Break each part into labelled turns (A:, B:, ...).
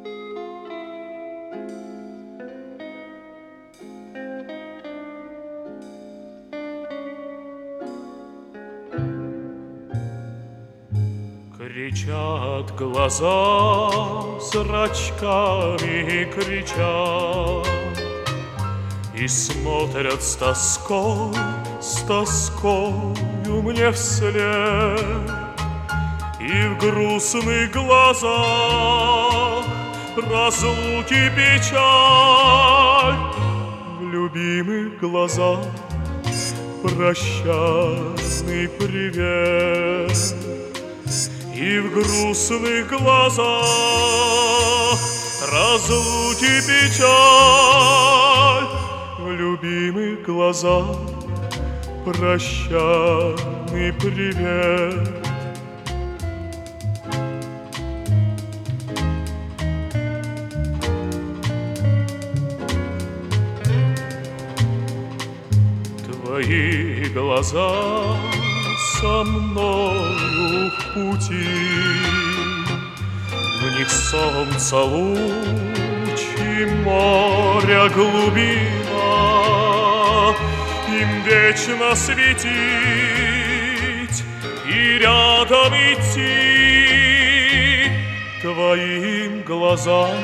A: Кричат глаза, зрачками кричат, и смотрят с тоскою мне вслед. И в грустных глазах разлуки печаль, в любимых глазах прощальный привет. И в грустных глазах разлуки печаль, в любимых глазах прощальный привет. Твои глаза со мною в пути, в них солнце луч и море глубина, им вечно светить и рядом идти. Твоим глазам,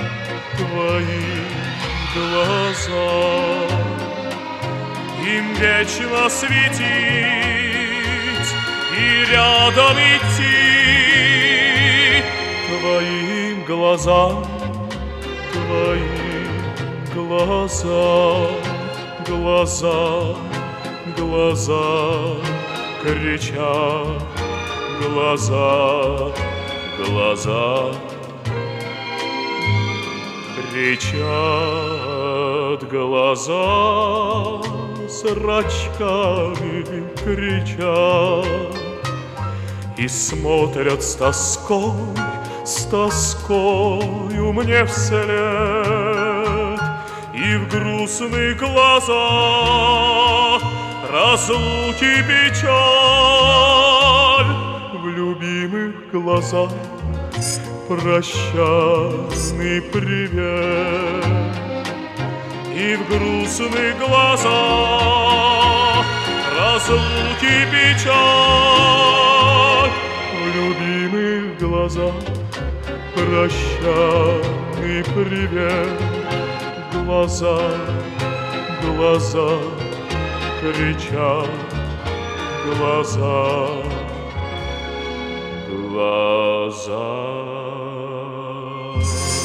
A: им вечно светить и рядом идти. Твоим глазам, глаза кричат, глаза кричат, глаза зрачками кричат, и смотрят с тоскою мне вслед. И в грустных глазах разлуки печаль, в любимых глазах прощальный привет. И в грустных глазах разлуки печаль, в любимых глазах прощальный привет. Глаза кричат, глаза